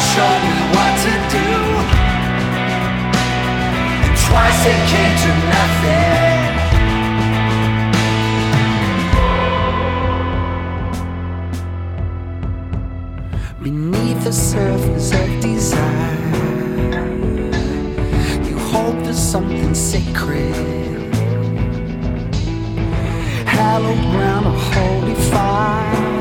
showed me what to do, and twice it came to nothing. Beneath the surface of desire, you hope there's something sacred, hallowed ground of holy fire.